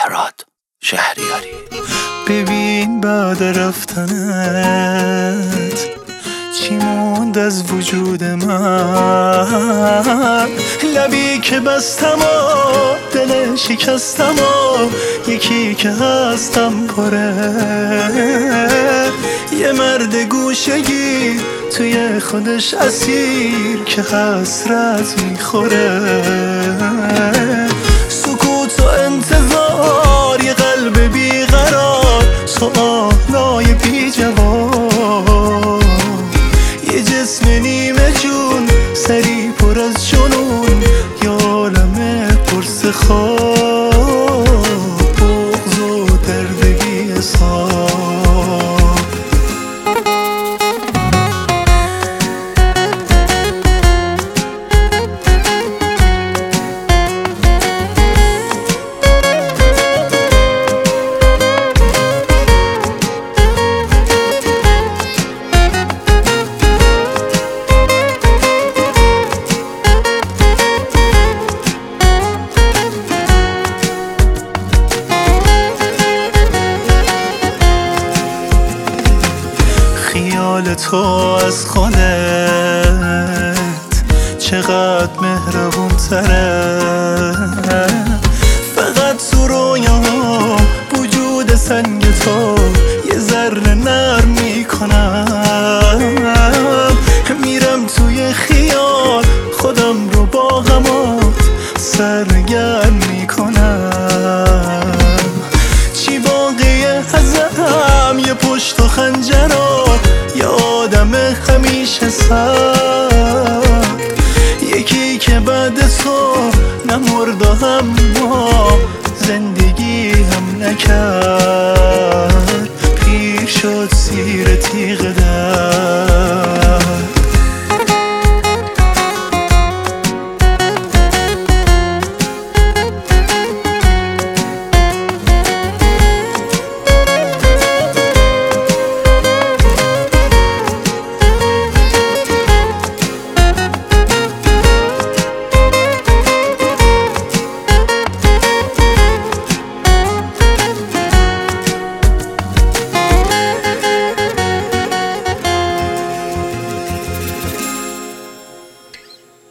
مهراد شهریاری. ببین بعد رفتنت چی موند از وجود من، لبی که بستم و دل شکستم و یکی که هستم پره، یه مرد گوشگی توی خودش اسیر که حسرت میخوره، سکوت و انتظار یه قلب بیقرار، سوالای بی جواب، یه جسم نیمه جون سری پر از جنون، یه عالم پرس خواب، بغض و درد بی حساب. خیال تو از خودت چقدر مهربون تره، فقط تو رویام وجود سنگ تو یه ذره نرم میکنم، میرم توی خیال خودم رو با غمات سرگرم میکنم، چی باقیه ازم یه پشت و خنجرها، یه آدم همیشه سرد، یکی که بعد تو نمرد و هم زندگی هم نکرد.